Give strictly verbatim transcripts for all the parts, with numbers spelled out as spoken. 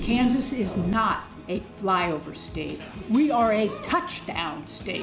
Kansas is not a flyover state. We are a touchdown state.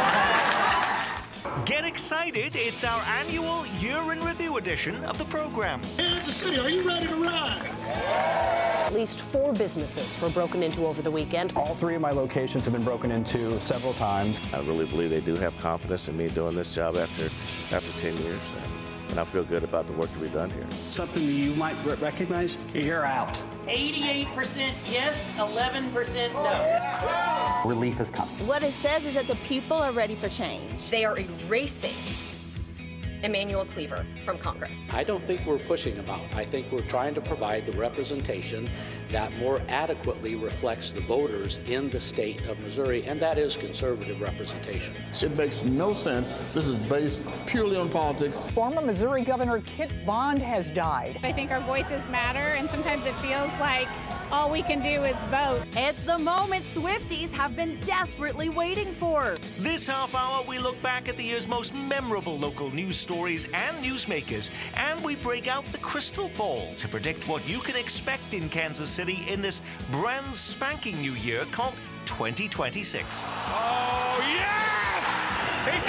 Get excited, it's our annual Year in Review edition of the program. Kansas City, are you ready to ride? At least four businesses were broken into over the weekend. All three of my locations have been broken into several times. I really believe they do have confidence in me doing this job after after ten years. And I feel good about the work that we've done here. Something that you might recognize, you're out. eighty-eight percent yes, eleven percent no. Relief is coming. What it says is that the people are ready for change. They are erasing Emmanuel Cleaver from Congress. I don't think we're pushing him out. I think we're trying to provide the representation that more adequately reflects the voters in the state of Missouri, and that is conservative representation. It makes no sense. This is based purely on politics. Former Missouri Governor Kit Bond has died. I think our voices matter, and sometimes it feels like all we can do is vote. It's the moment Swifties have been desperately waiting for. This half hour, we look back at the year's most memorable local news stories and newsmakers, and we break out the crystal ball to predict what you can expect in Kansas City in this brand spanking new year called twenty twenty-six. Oh, yes! He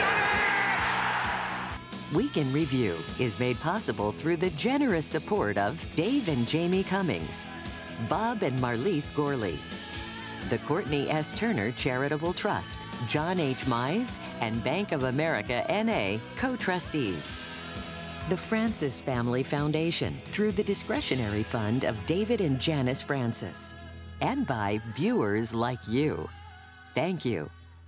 done it! Week in Review is made possible through the generous support of Dave and Jamie Cummings, Bob and Marlise Gorley, the Courtney S. Turner Charitable Trust, John H. Mize, and Bank of America N A co-trustees. The Francis Family Foundation through the discretionary fund of David and Janice Francis. And by viewers like you. Thank you.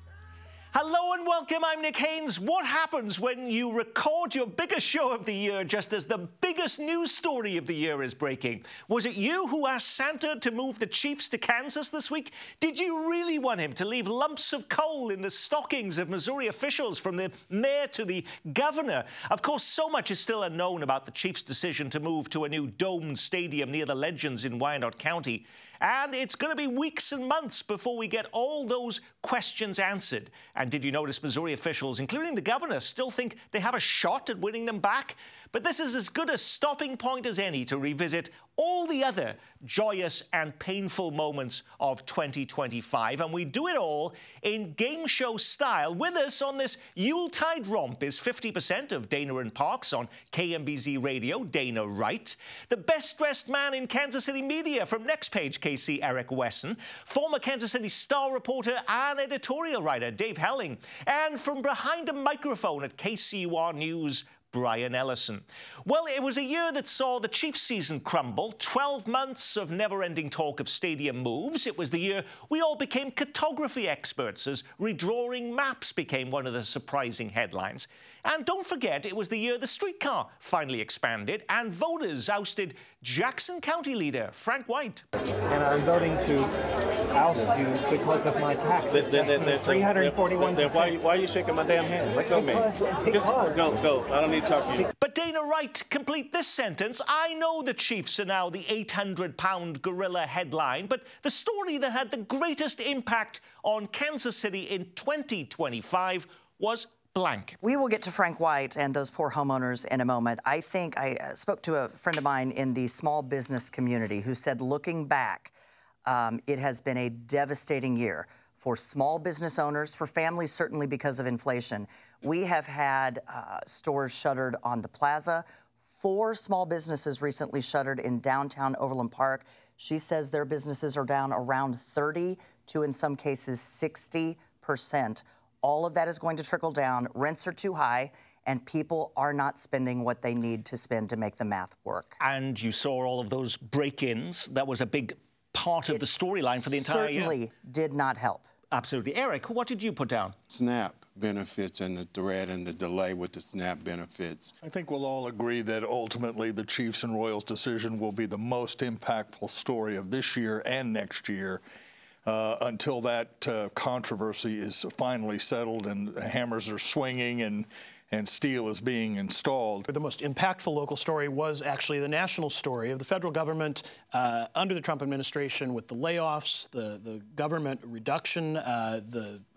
Hello and welcome, I'm Nick Haynes. What happens when you record your biggest show of the year just as the biggest news story of the year is breaking? Was it you who asked Santa to move the Chiefs to Kansas this week? Did you really want him to leave lumps of coal in the stockings of Missouri officials, from the mayor to the governor? Of course, so much is still unknown about the Chiefs' decision to move to a new domed stadium near the Legends in Wyandotte County. And it's going to be weeks and months before we get all those questions answered. And did you notice Missouri officials, including the governor, still think they have a shot at winning them back? But this is as good a stopping point as any to revisit all the other joyous and painful moments of twenty twenty-five. And we do it all in game show style. With us on this Yuletide romp is fifty percent of Dana and Parks on K M B Z Radio, Dana Wright. The best-dressed man in Kansas City media from Next Page K C, Eric Wesson. Former Kansas City Star reporter and editorial writer, Dave Helling. And from behind a microphone at K C U R News, Brian Ellison. Well, it was a year that saw the Chiefs season crumble, twelve months of never-ending talk of stadium moves. It was the year we all became cartography experts as redrawing maps became one of the surprising headlines. And don't forget, it was the year the streetcar finally expanded and voters ousted Jackson County leader Frank White. And I'm voting to oust you because of my tax assessment, three hundred forty-one percent. Why, why are you shaking my damn hand? Let go of me. Just go, go. I don't need to talk to you. But Dana Wright, complete this sentence. I know the Chiefs are now the eight hundred pound gorilla headline, but the story that had the greatest impact on Kansas City in twenty twenty-five was blank. We will get to Frank White and those poor homeowners in a moment. I think I uh, spoke to a friend of mine in the small business community who said, looking back, um, it has been a devastating year for small business owners, for families, certainly because of inflation. We have had uh, stores shuttered on the plaza. Four small businesses recently shuttered in downtown Overland Park. She says their businesses are down around thirty to, in some cases, sixty percent. All of that is going to trickle down. Rents are too high, and people are not spending what they need to spend to make the math work. And you saw all of those break-ins. That was a big part of it the storyline for the entire year. Certainly did not help. Absolutely. Eric, what did you put down? SNAP benefits and the threat and the delay with the SNAP benefits. I think we'll all agree that ultimately the Chiefs and Royals decision will be the most impactful story of this year and next year. Uh, until that uh, controversy is finally settled and hammers are swinging and and steel is being installed. The most impactful local story was actually the national story of the federal government uh, under the Trump administration with the layoffs, the, the government reduction, uh, the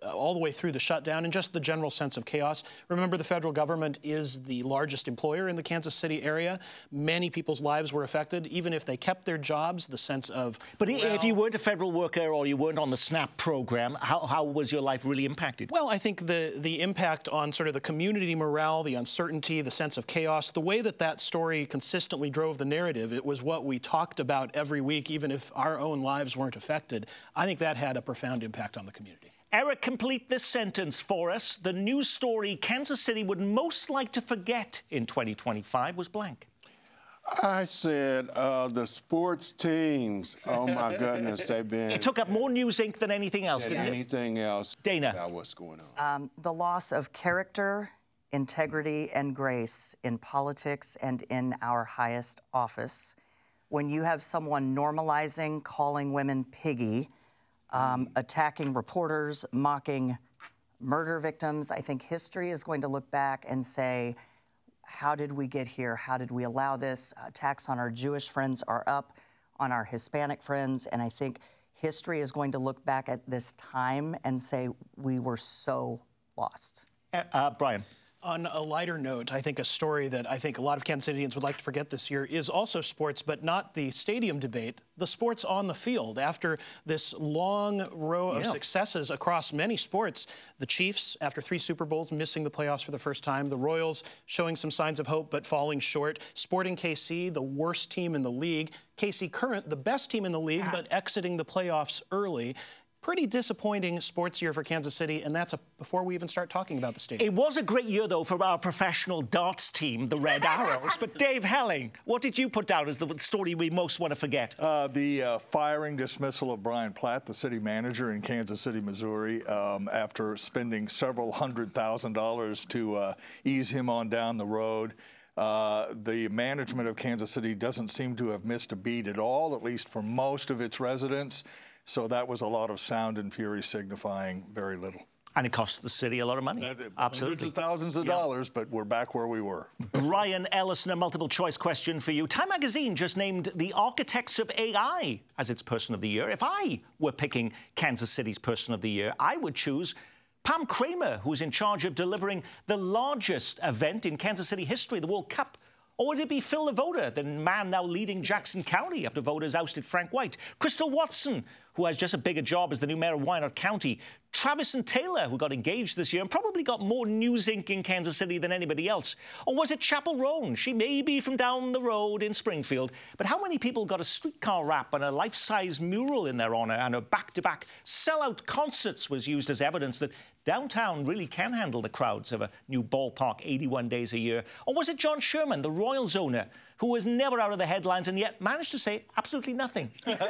all the way through the shutdown and just the general sense of chaos. Remember, the federal government is the largest employer in the Kansas City area. Many people's lives were affected, even if they kept their jobs, the sense of... But morale. If you weren't a federal worker or you weren't on the SNAP program, how, how was your life really impacted? Well, I think the, the impact on sort of the community morale, the uncertainty, the sense of chaos, the way that that story consistently drove the narrative, it was what we talked about every week, even if our own lives weren't affected. I think that had a profound impact on the community. Eric, complete this sentence for us. The news story Kansas City would most like to forget in twenty twenty-five was blank. I said uh, the sports teams. Oh, my goodness, they've been... It took up more news ink than anything else, didn't it? anything else. Dana. About what's going on. Um, the loss of character, integrity, and grace in politics and in our highest office. When you have someone normalizing calling women piggy, um, attacking reporters, mocking murder victims, I think history is going to look back and say, how did we get here? How did we allow this? Attacks on our Jewish friends are up, on our Hispanic friends, and I think history is going to look back at this time and say, we were so lost. Uh, uh, Brian. On a lighter note, I think a story that I think a lot of Kansas Cityans would like to forget this year is also sports, but not the stadium debate, the sports on the field. After this long row of yeah. successes across many sports, the Chiefs, after three Super Bowls, missing the playoffs for the first time, the Royals showing some signs of hope but falling short, Sporting K C, the worst team in the league, K C Current, the best team in the league, but exiting the playoffs early. Pretty disappointing sports year for Kansas City, and that's a, before we even start talking about the stadium. It was a great year, though, for our professional darts team, the Red Arrows. But Dave Helling, what did you put down as the story we most want to forget? Uh, the uh, firing dismissal of Brian Platt, the city manager in Kansas City, Missouri, um, after spending several hundred thousand dollars to uh, ease him on down the road. Uh, the management of Kansas City doesn't seem to have missed a beat at all, at least for most of its residents. So that was a lot of sound and fury signifying very little. And it cost the city a lot of money. Uh, Absolutely. Hundreds of thousands of yeah. dollars, but we're back where we were. Brian Ellison, a multiple choice question for you. Time magazine just named the architects of A I as its person of the year. If I were picking Kansas City's person of the year, I would choose Pam Kramer, who's in charge of delivering the largest event in Kansas City history, the World Cup. Or would it be Phil LeVota, the man now leading Jackson County after voters ousted Frank White? Crystal Watson, who has just a bigger job as the new mayor of Wyandotte County. Travis and Taylor, who got engaged this year and probably got more news ink in Kansas City than anybody else. Or was it Chapel Roan? She may be from down the road in Springfield, but how many people got a streetcar wrap and a life-size mural in their honor, and her back-to-back sellout concerts was used as evidence that downtown really can handle the crowds of a new ballpark eighty-one days a year? Or was it John Sherman, the Royals owner, who was never out of the headlines and yet managed to say absolutely nothing?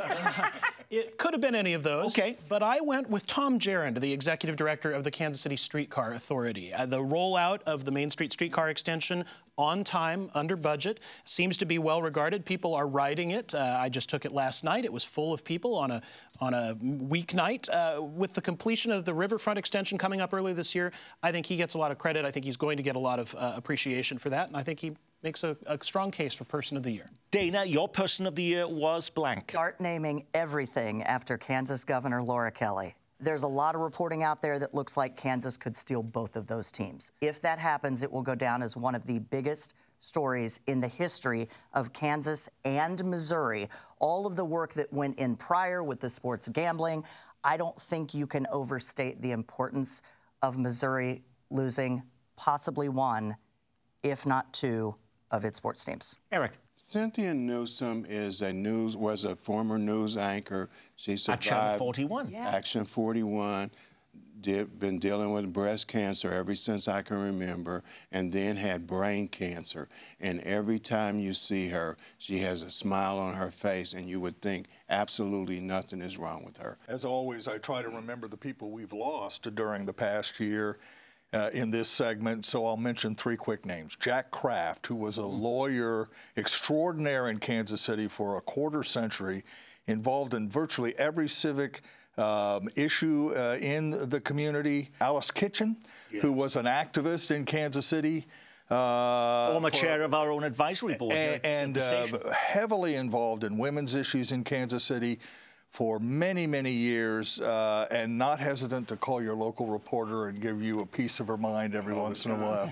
It could have been any of those. Okay. But I went with Tom Gerrand, the executive director of the Kansas City Streetcar Authority. Uh, the rollout of the Main Street streetcar extension on time, under budget, seems to be well regarded. People are riding it. Uh, I just took it last night. It was full of people on a on a weeknight. Uh, with the completion of the Riverfront extension coming up early this year, I think he gets a lot of credit. I think he's going to get a lot of uh, appreciation for that, and I think he makes a, a strong case for Person of the Year. Dana, your Person of the Year was blank. Start naming everything after Kansas Governor Laura Kelly. There's a lot of reporting out there that looks like Kansas could steal both of those teams. If that happens, it will go down as one of the biggest stories in the history of Kansas and Missouri. All of the work that went in prior with the sports gambling, I don't think you can overstate the importance of Missouri losing possibly one, if not two, of its sports teams. Eric. Cynthia Newsom is a news was a former news anchor. She survived at Channel forty-one. Yeah. Action forty-one. Did, been dealing with breast cancer ever since I can remember, and then had brain cancer. And every time you see her, she has a smile on her face, and you would think absolutely nothing is wrong with her. As always, I try to remember the people we've lost during the past year. Uh, in this segment, so I'll mention three quick names. Jack Kraft, who was a lawyer extraordinaire in Kansas City for a quarter century, involved in virtually every civic um, issue uh, in the community. Alice Kitchen, yeah. who was an activist in Kansas City. Uh, Former for, chair of our own advisory board. And, and uh, heavily involved in women's issues in Kansas City for many, many years, uh, and not hesitant to call your local reporter and give you a piece of her mind every All once in a while.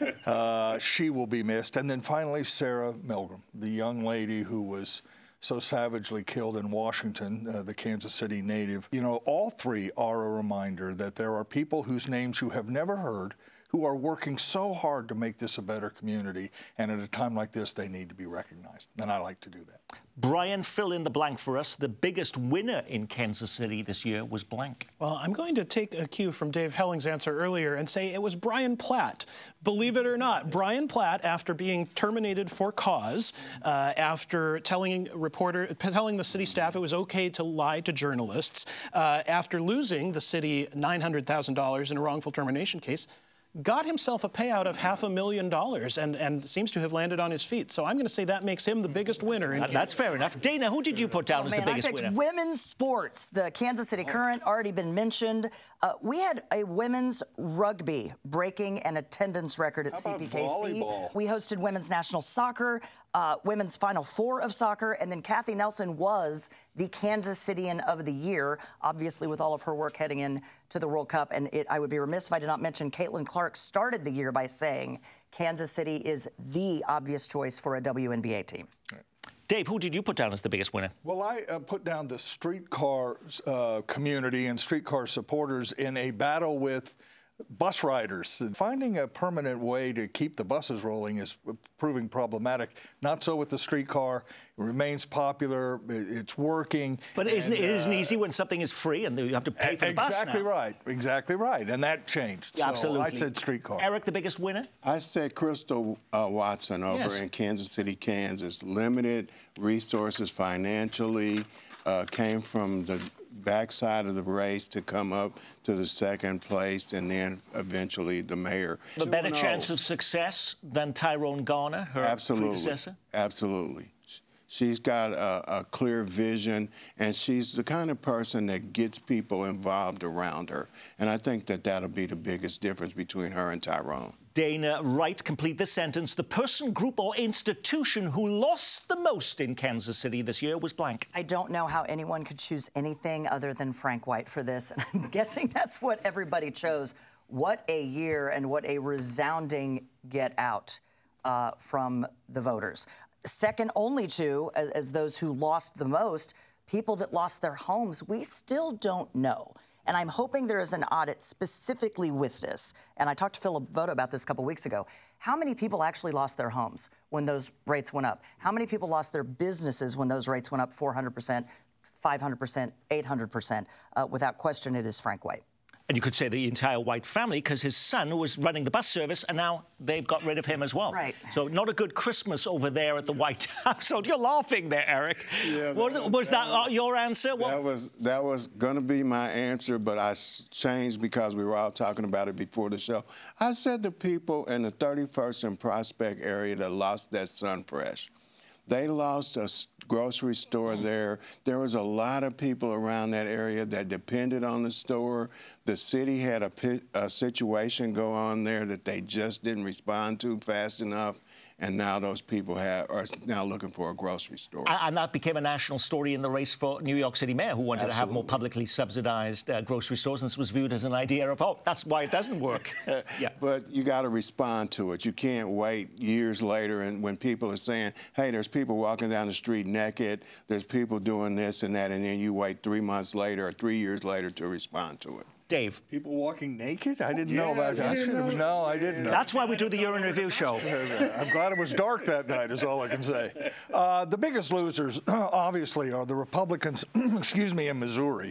uh, she will be missed. And then finally, Sarah Milgram, the young lady who was so savagely killed in Washington, uh, the Kansas City native. You know, all three are a reminder that there are people whose names you have never heard who are working so hard to make this a better community, and at a time like this, they need to be recognized, and I like to do that. Brian, fill in the blank for us. The biggest winner in Kansas City this year was blank. Well, I'm going to take a cue from Dave Helling's answer earlier and say it was Brian Platt. Believe it or not, Brian Platt, after being terminated for cause, uh, after telling reporter, telling the city staff it was okay to lie to journalists, uh, after losing the city nine hundred thousand dollars in a wrongful termination case, got himself a payout of half a million dollars and, and seems to have landed on his feet. So I'm going to say that makes him the biggest winner. In that, that's fair enough. Dana, who did you put down oh, as man, the biggest I picked winner? Women's sports. The Kansas City Current, already been mentioned. Uh, we had a women's rugby breaking an attendance record at How C about P K C. volleyball? We hosted women's national soccer, uh, women's Final Four of soccer, and then Kathy Nelson was the Kansas Cityan of the Year, obviously with all of her work heading in to the World Cup. And it, I would be remiss if I did not mention Caitlin Clark started the year by saying Kansas City is the obvious choice for a W N B A team. Dave, who did you put down as the biggest winner? Well, I uh, put down the streetcar uh, community and streetcar supporters in a battle with bus riders. Finding a permanent way to keep the buses rolling is proving problematic. Not so with the streetcar. It remains popular. It's working. But isn't and, it isn't uh, easy when something is free and you have to pay for the bus now? Exactly right. Exactly right. And that changed. Yeah, absolutely. So I said streetcar. Eric, the biggest winner? I said Crystal uh, Watson over Yes. in Kansas City, Kansas. Limited resources financially, uh, came from the backside of the race to come up to the second place, and then eventually the mayor. A better chance of success than Tyrone Garner, her Absolutely. predecessor? Absolutely. She's got a, a clear vision, and she's the kind of person that gets people involved around her. And I think that that'll be the biggest difference between her and Tyrone. Dana Wright, complete the sentence. The person, group, or institution who lost the most in Kansas City this year was blank. I don't know how anyone could choose anything other than Frank White for this. And I'm guessing that's what everybody chose. What a year and what a resounding get out uh, from the voters. Second only to, as, as those who lost the most, people that lost their homes, we still don't know. And I'm hoping there is an audit specifically with this. And I talked to Philip Voda about this a couple weeks ago. How many people actually lost their homes when those rates went up? How many people lost their businesses when those rates went up four hundred percent, five hundred percent, eight hundred percent? Uh, without question, it is Frank White. And you could say the entire White family, because his son was running the bus service, and now they've got rid of him as well. Right. So not a good Christmas over there at the White House. So you're laughing there, Eric. Yeah, was that, was that, that that your answer? What? That was that was going to be my answer, but I changed because we were all talking about it before the show. I said the people in the thirty-first and Prospect area that lost that Sunfresh, they lost a grocery store there. There was a lot of people around that area that depended on the store. The city had a, a situation go on there that they just didn't respond to fast enough. And now those people have, are now looking for a grocery store. And, and that became a national story in the race for New York City mayor, who wanted Absolutely. to have more publicly subsidized uh, grocery stores. And this was viewed as an idea of, oh, that's why it doesn't work. Yeah. But you got to respond to it. You can't wait years later and when people are saying, hey, there's people walking down the street naked, there's people doing this and that, and then you wait three months later or three years later to respond to it. Dave. People walking naked? I didn't yeah, know about that. Know. No, I didn't know. That's why we do the Year in Review show. I'm glad it was dark that night, is all I can say. Uh, the biggest losers, obviously, are the Republicans, excuse me, in Missouri,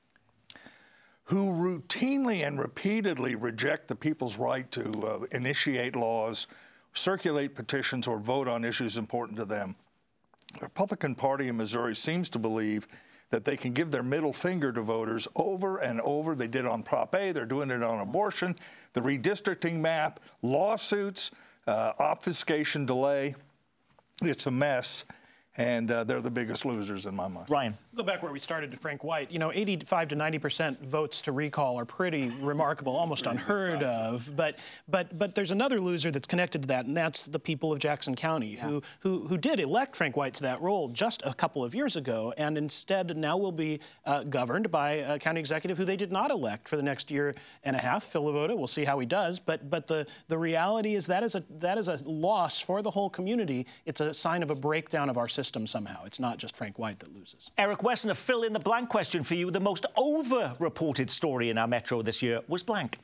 who routinely and repeatedly reject the people's right to uh, initiate laws, circulate petitions, or vote on issues important to them. The Republican Party in Missouri seems to believe that they can give their middle finger to voters over and over. They did on Prop A. They're doing it on abortion, the redistricting map, lawsuits, uh, obfuscation delay. It's a mess, and uh, they're the biggest losers in my mind. Ryan. Go back where we started to Frank White. You know, eighty-five to ninety percent votes to recall are pretty remarkable, almost unheard of. But but but there's another loser that's connected to that, and that's the people of Jackson County, yeah. who who who did elect Frank White to that role just a couple of years ago, and instead now will be uh, governed by a county executive who they did not elect for the next year and a half. Phil Lavoda. We'll see how he does. But but the the reality is that is a that is a loss for the whole community. It's a sign of a breakdown of our system somehow. It's not just Frank White that loses. Eric Wesson, a fill-in-the-blank question for you. The most over-reported story in our metro this year was blank.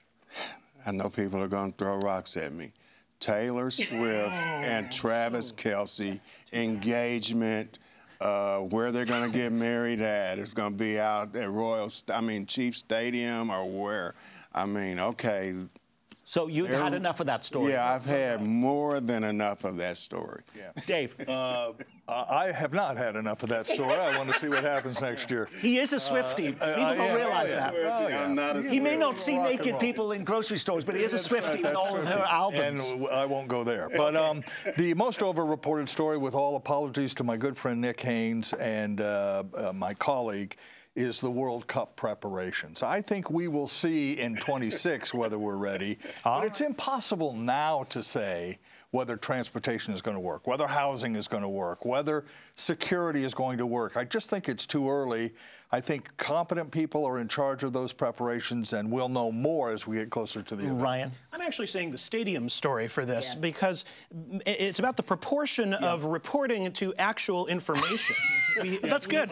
I know people are going to throw rocks at me. Taylor Swift and Travis Kelce engagement, uh, where they're going to get married at. It's going to be out at Royal, I mean, Chief Stadium or where. I mean, okay. So you've had enough of that story? Yeah, I've had more than enough of that story. Yeah. Dave? Uh, I have not had enough of that story. I want to see what happens next year. He is a Swiftie. Uh, people uh, don't yeah, realize oh, yeah. that. Oh, yeah. I'm not a he may not see naked people in grocery stores, but he is a Swiftie with all of her albums. And I won't go there. But um, the most over-reported story, with all apologies to my good friend Nick Haynes and uh, uh, my colleague, is the World Cup preparations. I think we will see in twenty-six whether we're ready. But it's impossible now to say whether transportation is going to work, whether housing is going to work, whether security is going to work. I just think it's too early. I think competent people are in charge of those preparations, and we'll know more as we get closer to the event. Ryan? I'm actually saying the stadium story for this yes. because it's about the proportion yeah. of reporting to actual information. we, That's good.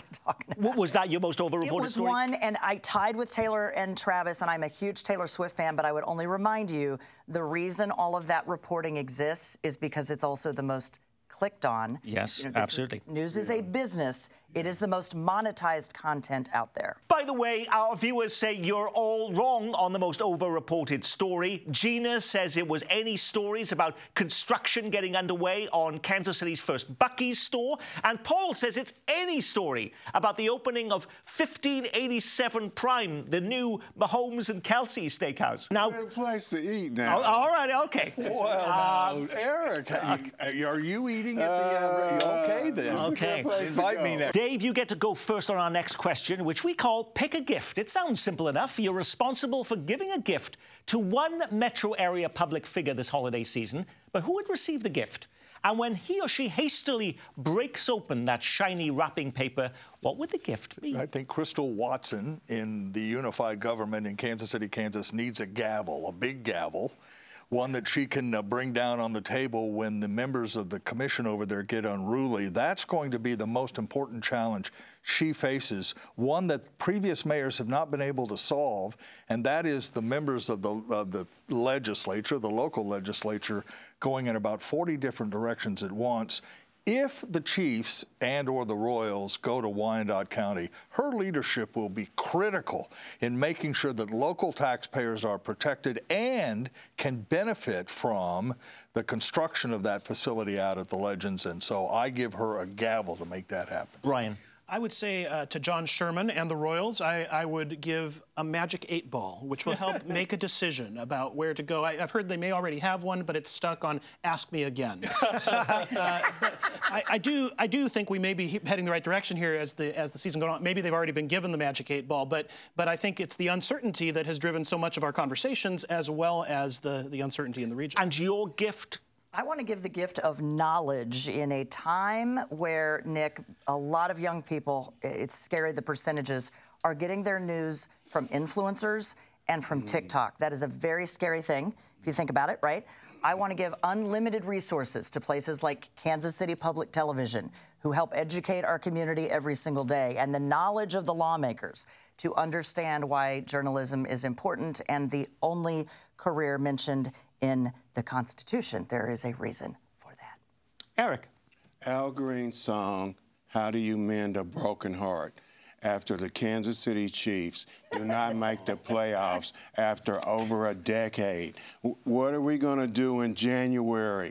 What was that your most over-reported It was story? one, and I tied with Taylor and Travis, and I'm a huge Taylor Swift fan, but I would only remind you, the reason all of that reporting exists is because it's also the most clicked on. Yes, you know, absolutely. Is, news is a business. It is the most monetized content out there. By the way, our viewers say you're all wrong on the most over-reported story. Gina says it was any stories about construction getting underway on Kansas City's first Buc-ee's store. And Paul says it's any story about the opening of fifteen eighty-seven Prime, the new Mahomes and Kelsey steakhouse. Now, good place to eat now. Oh, all right, okay. Well, uh, now, Eric, uh, are you eating at the... Uh, okay, then. Okay. Invite me next. Dave, you get to go first on our next question, which we call Pick a Gift. It sounds simple enough. You're responsible for giving a gift to one metro area public figure this holiday season, but who would receive the gift? And when he or she hastily breaks open that shiny wrapping paper, what would the gift be? I think Crystal Watson in the unified government in Kansas City, Kansas, needs a gavel, a big gavel, one that she can uh, bring down on the table when the members of the commission over there get unruly. That's going to be the most important challenge she faces, one that previous mayors have not been able to solve, and that is the members of the, of the legislature, the local legislature, going in about forty different directions at once. If the Chiefs and or the Royals go to Wyandotte County, her leadership will be critical in making sure that local taxpayers are protected and can benefit from the construction of that facility out at the Legends. And so I give her a gavel to make that happen. Ryan? I would say uh, to John Sherman and the Royals, I, I would give a magic eight ball, which will help make a decision about where to go. I, I've heard they may already have one, but it's stuck on "Ask Me Again." So, uh, but I, I do, I do think we may be heading the right direction here as the as the season goes on. Maybe they've already been given the magic eight ball, but but I think it's the uncertainty that has driven so much of our conversations, as well as the the uncertainty in the region. And your gift? I want to give the gift of knowledge in a time where, Nick, a lot of young people, it's scary, the percentages, are getting their news from influencers and from mm. TikTok. That is a very scary thing, if you think about it, right? I want to give unlimited resources to places like Kansas City Public Television, who help educate our community every single day, and the knowledge of the lawmakers to understand why journalism is important and the only career mentioned in the Constitution. There is a reason for that. Eric? Al Green's song, How Do You Mend a Broken Heart? After the Kansas City Chiefs do not make the playoffs after over a decade. W- what are we going to do in January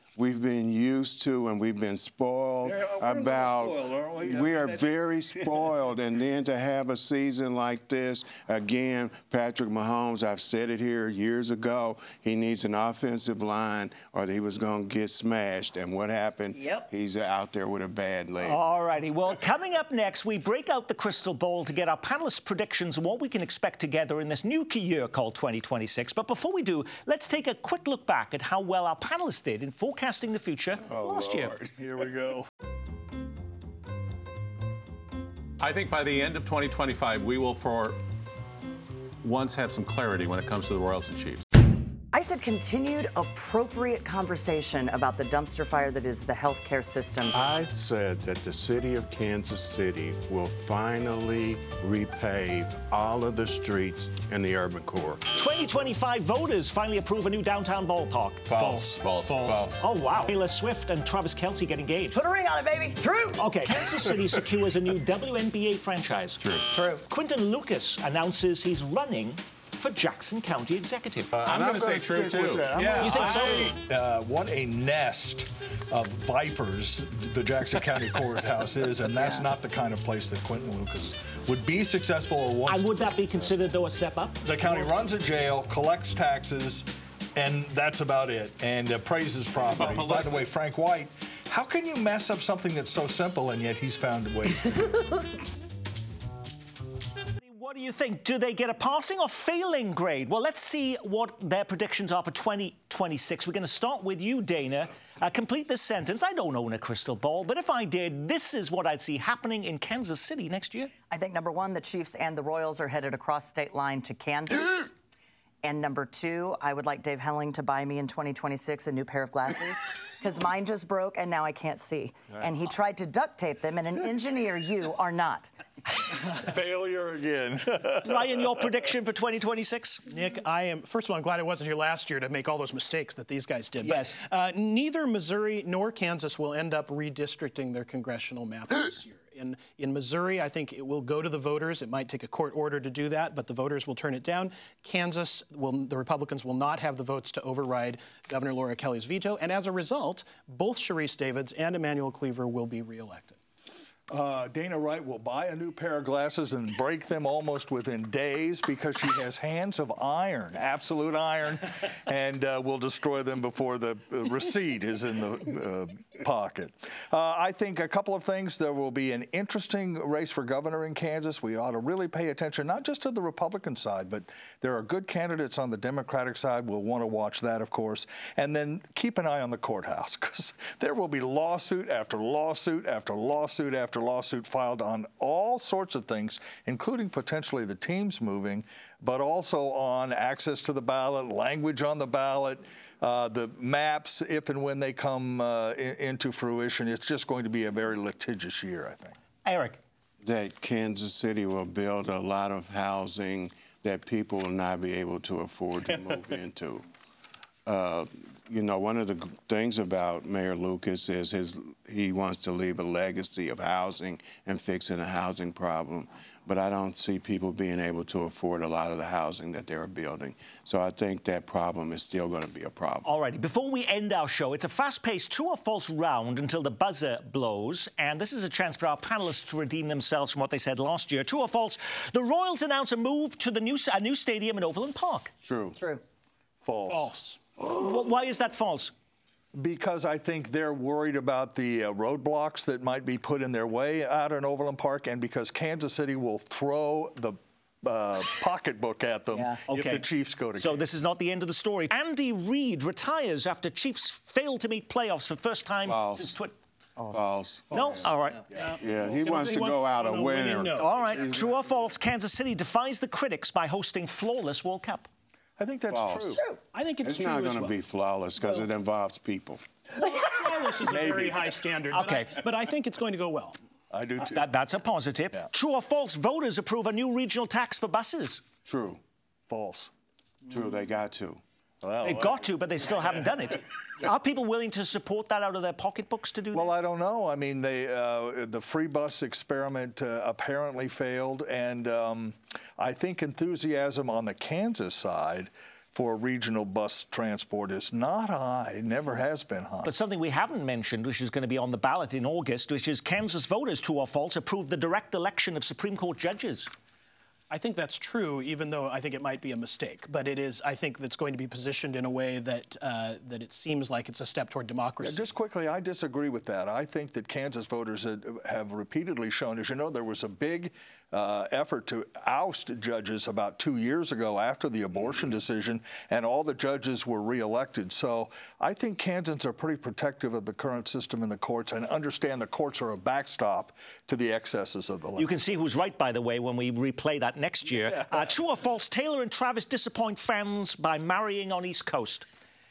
we've been used to and we've been spoiled Yeah, we're a little about. spoiled, aren't we? We I are mean, very spoiled, and then to have a season like this, again, Patrick Mahomes, I've said it here years ago, he needs an offensive line or he was going to get smashed. And what happened? Yep. He's out there with a bad leg. All righty. Well, coming up next, we break out the crystal ball to get our panelists' predictions on what we can expect together in this new year called twenty twenty-six. But before we do, let's take a quick look back at how well our panelists did in forecasting the future Oh, last year. Lord. Here we go. I think by the end of twenty twenty-five, we will for once have some clarity when it comes to the Royals and Chiefs. I said continued appropriate conversation about the dumpster fire that is the healthcare system. I said that the city of Kansas City will finally repave all of the streets in the urban core. twenty twenty-five voters finally approve a new downtown ballpark. False. False. False. Oh, wow. Taylor Swift and Travis Kelce get engaged. Put a ring on it, baby. True. Okay, Kansas City secures a new W N B A franchise. True. True. Quentin Lucas announces he's running for Jackson County Executive. Uh, I'm going to say true, too. Yeah. You think so? Uh, what a nest of vipers the Jackson County Courthouse is, and that's yeah. not the kind of place that Quentin Lucas would be successful or wants And would to that be successful. considered, though, a step up? The county runs a jail, collects taxes, and that's about it, and uh, praises property. But, By the way, Frank White, how can you mess up something that's so simple, and yet he's found ways to do it? What do you think? Do they get a passing or failing grade? Well, let's see what their predictions are for twenty twenty-six. We're going to start with you, Dana. Uh, complete this sentence. I don't own a crystal ball, but if I did, this is what I'd see happening in Kansas City next year. I think, number one, the Chiefs and the Royals are headed across state line to Kansas. And number two, I would like Dave Helling to buy me in twenty twenty-six a new pair of glasses because mine just broke and now I can't see. Right. And he tried to duct tape them, and an engineer you are not. Failure again. Ryan, your prediction for twenty twenty-six? Nick, I am, first of all, I'm glad I wasn't here last year to make all those mistakes that these guys did. Yes. But uh, neither Missouri nor Kansas will end up redistricting their congressional map this year. In, in Missouri, I think it will go to the voters. It might take a court order to do that, but the voters will turn it down. Kansas, will, the Republicans will not have the votes to override Governor Laura Kelly's veto. And as a result, both Sharice Davids and Emmanuel Cleaver will be reelected. Uh, Dana Wright will buy a new pair of glasses and break them almost within days because she has hands of iron, absolute iron, and uh, will destroy them before the uh, receipt is in the uh, pocket. Uh, I think a couple of things. There will be an interesting race for governor in Kansas. We ought to really pay attention, not just to the Republican side, but there are good candidates on the Democratic side. We'll want to watch that, of course. And then keep an eye on the courthouse because there will be lawsuit after lawsuit after lawsuit after lawsuit filed on all sorts of things, including potentially the teams moving, but also on access to the ballot, language on the ballot, uh, the maps, if and when they come uh, in, into fruition. It's just going to be a very litigious year, I think. Eric. That Kansas City will build a lot of housing that people will not be able to afford to move into. Uh, You know, one of the things about Mayor Lucas is his he wants to leave a legacy of housing and fixing a housing problem. But I don't see people being able to afford a lot of the housing that they're building. So I think that problem is still going to be a problem. All righty. Before we end our show, it's a fast-paced true or false round until the buzzer blows. And this is a chance for our panelists to redeem themselves from what they said last year. True or false, the Royals announce a move to the new, a new stadium in Overland Park. True. True. False. False. Why is that false? Because I think they're worried about the uh, roadblocks that might be put in their way out in Overland Park, and because Kansas City will throw the uh, pocketbook at them Yeah. if Okay. the Chiefs go to So Kansas. this is not the end of the story. Andy Reid retires after Chiefs failed to meet playoffs for the first time False. since twi- False. No? All right. Yeah, he wants to go out a winner. All right. True or false, Kansas City defies the critics by hosting flawless World Cup. I think that's False. true. I think it's, It's true not as going to well. be flawless because it involves people. Flawless is a Maybe. very high standard. Okay. But I, but I think it's going to go well. I do too. That, that's a positive. Yeah. True or false, voters approve a new regional tax for buses. True. False. True, they got to. Well, They've got to, but they still haven't done it. Are people willing to support that out of their pocketbooks to do Well, that? I don't know. I mean, they, uh, the free bus experiment uh, apparently failed, and um, I think enthusiasm on the Kansas side for regional bus transport is not high. It never has been high. But something we haven't mentioned, which is going to be on the ballot in August, which is Kansas voters, true or false, approved the direct election of Supreme Court judges. I think that's true, even though I think it might be a mistake. But it is, I think, that's going to be positioned in a way that uh, that it seems like it's a step toward democracy. Yeah, just quickly, I disagree with that. I think that Kansas voters have repeatedly shown, as you know, there was a big uh, effort to oust judges about two years ago after the abortion decision, and all the judges were reelected. So I think Kansans are pretty protective of the current system in the courts and understand the courts are a backstop to the excesses of the law. You can see who's right, by the way, when we replay that next year. Yeah. Uh, true or false, Taylor and Travis disappoint fans by marrying on East Coast?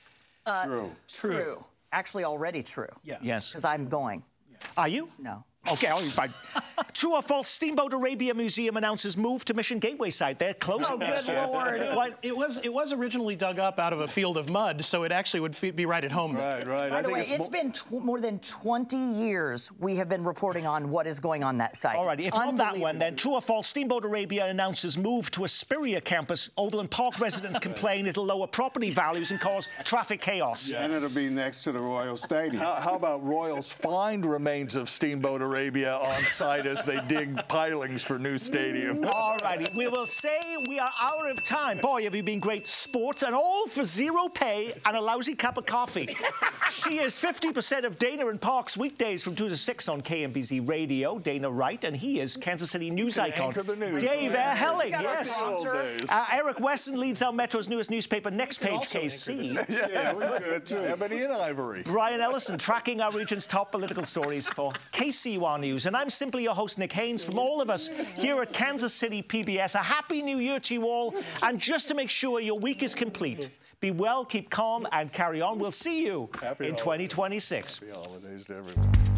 Uh, true. True. Actually, already true. Yeah. Yes. Because I'm going. Are you? No. Okay, I'll be fine. True or false, Steamboat Arabia Museum announces move to Mission Gateway site. They're closing Oh, next good year. Lord. What, it was it was originally dug up out of a field of mud, so it actually would fe- be right at home. Right, right. By I the think way, it's, it's mo- been tw- more than twenty years we have been reporting on what is going on that site. All right, if not that one, then true or false, Steamboat Arabia announces move to Aspiria campus. Overland Park residents complain it'll lower property values and cause traffic chaos. And it'll be next to the Royal Stadium. How, how about Royals find remains of Steamboat Arabia on site as they dig pilings for new stadium? All righty, we will say we are out of time. Boy, have you been great sports, and all for zero pay and a lousy cup of coffee. She is fifty percent of Dana and Parks weekdays from two to six on K M B Z Radio, Dana Wright, and he is Kansas City news icon, the news. Dave Yeah, Erhelling. we got our Yes. days. Uh, Eric Wesson leads our Metro's newest newspaper, Next Page K C. Yeah, we good too. Ebony and Ivory. Brian Ellison tracking our region's top political stories for K C U R News. And I'm simply your host, Nick Haynes. From all of us here at Kansas City P B S, a happy new year to you all. And just to make sure your week is complete, be well, keep calm, and carry on. We'll see you Happy in holidays. twenty twenty-six. Happy holidays to everyone.